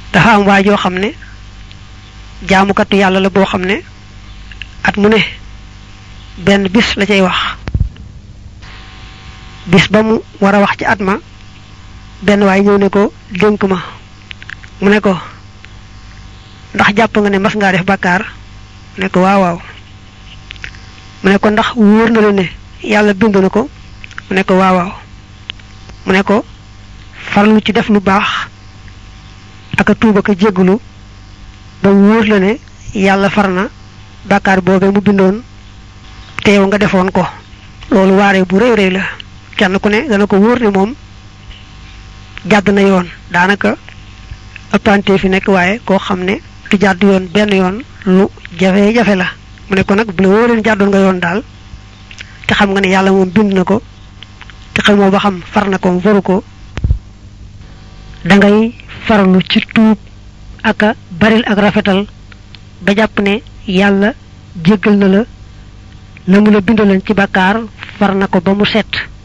dafa am waajoo xam ne jaamukatu yàlla la boo xam ne at mu ne benn bis la cay wax bis ba mu war a wax ci at ma benn waay ñëw ne ko dénk ma mu ne ko ndax jàpp nga ne mas ngaa def bàkkaar mu ne ko waaw waaw mu ne ko ndax wóor na la ne yàlla bind na ko mu ne ko waaw waaw mu ne ko farlu ci def lu baax ak a tuuba ka jéggulu ba wóor la ne yàlla far na bàkkaar boobee mu bindoon te yow nga defoon ko loolu waaree bu rëy rëy la kenn ku ne dana ko wóor ne moom jàdd na yoon daanaka ëppante fi nekk waaye koo xam ne du jàdd yoon benn yoon lu jafe-jafe la mu ne ko nag bu la wóoreen jàddoon nga yoon daal te xam nga ne yàlla moom bind na ko te xamoo ba xam far na ko faru ko dangay farlu ci tuub ak a baril ak rafetal ba jàpp ne yàlla jéggal na la mu la bindaloon ci bàkkaar far na ko ba mu set